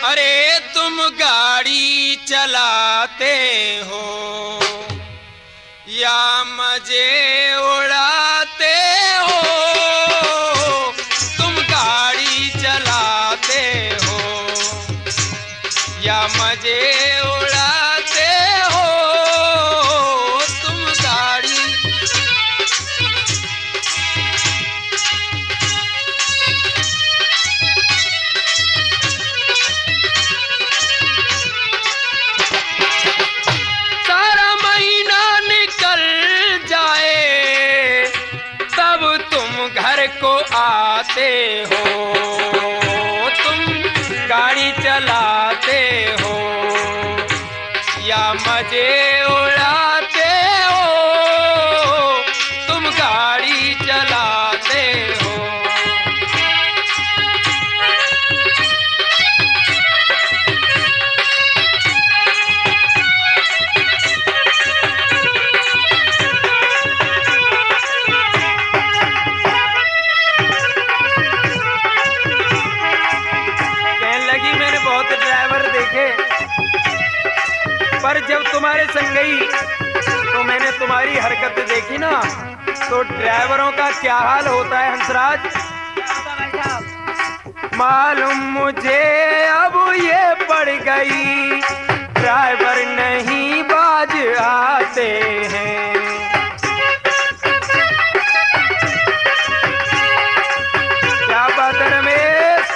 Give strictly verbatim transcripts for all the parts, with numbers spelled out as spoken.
अरे तुम गाड़ी चलाते हो या मजे उड़ाते हो, तुम गाड़ी चलाते हो या मजे उड़ाते हो, तुम गाड़ी। सारा महीना निकल जाए तब तुम घर को आते हो, तुम गाड़ी चलाते हो या मजे उड़ाते हो, तुम गाड़ी चलाते हो। बहुत ड्राइवर देखे पर जब तुम्हारे संग गई तो मैंने तुम्हारी हरकत देखी ना, तो ड्राइवरों का क्या हाल होता है हंसराज। मालूम मुझे अब ये पड़ गई, ड्राइवर नहीं बाज आते हैं। क्या बात है रमेश?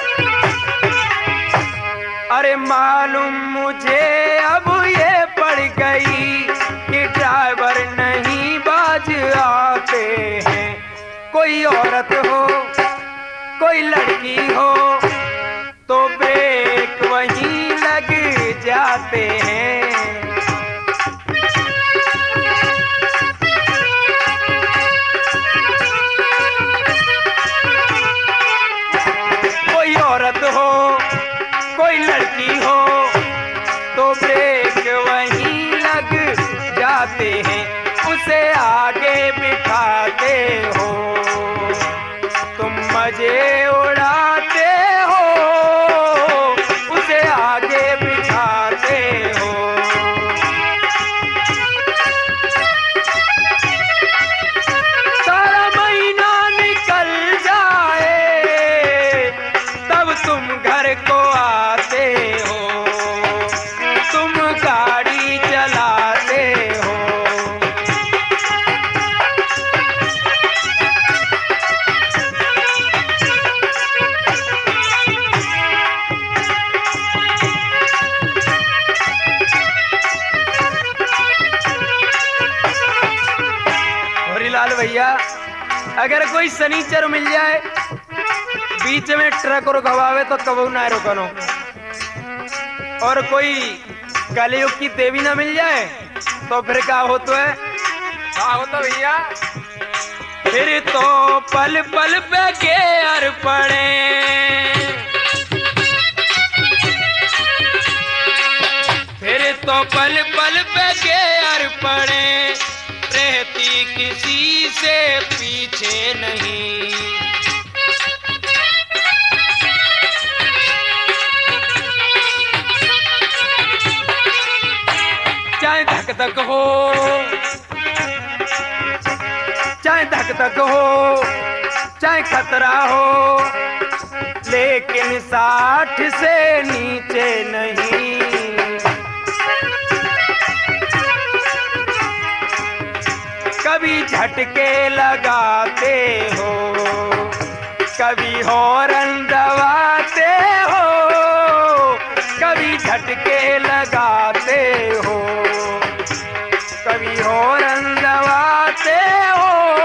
अरे मालूम मुझे अब ये पड़ गई कि ड्राइवर नहीं बाज आते हैं। कोई औरत हो कोई लड़की हो तो ब्रेक वहीं लग जाते हैं। कोई औरत हो कोई लड़की हो तो ब्रेक वहीं लग जाते हैं, उसे आगे बिठाते हो, तुम मजे उड़ाते हो, उसे आगे बिठाते हो। सारा महीना निकल जाए तब तुम घर को आते हो, तुम गाड़ी चलाते हो। हरिलाल भैया, अगर कोई सनीचर मिल जाए बीच में ट्रक रुकवावे तो कबू ना रुकनो, और कोई कलयुग की देवी ना मिल जाए तो फिर क्या होता है? क्या होता भैया? फिर तो पल पल पे घेर पड़े, फिर तो पल पल पे घेर पड़े, रहती किसी से पीछे नहीं। चाहे धक धक हो चाहे धक धक हो चाहे खतरा हो, लेकिन साठ से नीचे नहीं। कभी झटके लगाते हो, कभी हॉर्न दबाते हो, कभी झटके लगाते हो, कभी हॉर्न दबाते हो।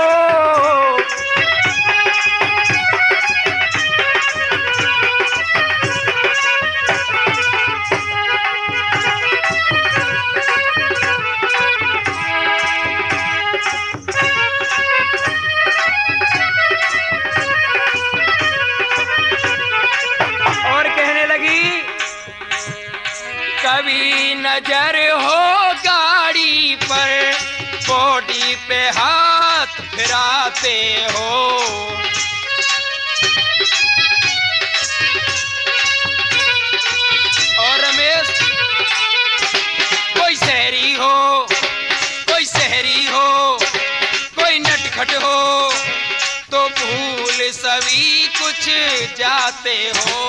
कभी नजर हो गाड़ी पर, बॉडी पे हाथ फिराते हो, कभी कुछ जाते हो।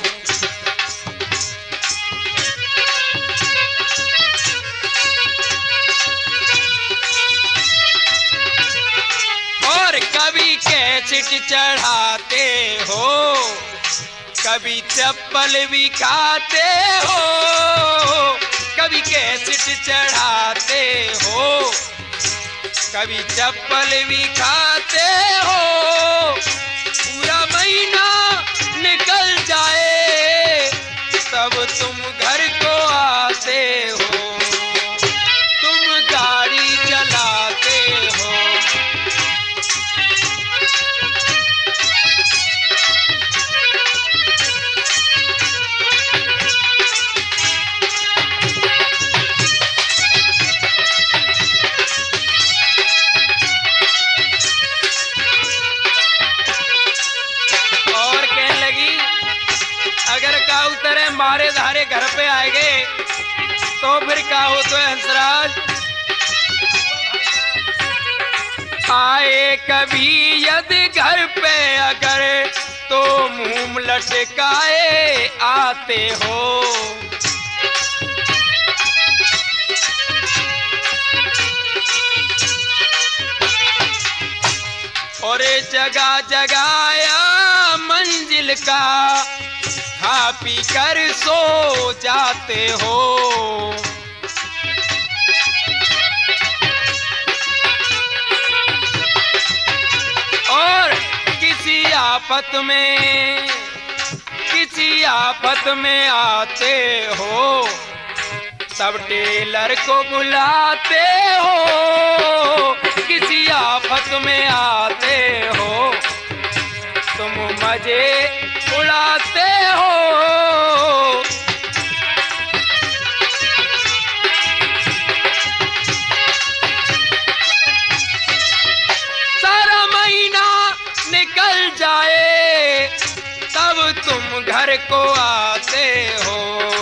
और कभी कैसेट चढ़ाते हो, कभी चप्पल भी खाते हो। कभी कैसेट चढ़ाते हो, कभी चप्पल भी खाते हो। पूरा महीना निकल जाए तब तुम घर को आते हो, तुम गाड़ी चलाते हो। अगर का उतरे मारे धारे घर पे आएंगे तो फिर क्या हो तो हंसराज। आए कभी यदि घर पे अगर तो मुंह लटकाए आते हो। और जगह जगाया मंजिल का खा पी कर सो जाते हो। और किसी आफत में किसी आफत में आते हो, सब टेलर को बुलाते हो। किसी आफत में आते हो, तुम मजे उड़ाते हो। सारा महीना निकल जाए तब तुम घर को आते हो।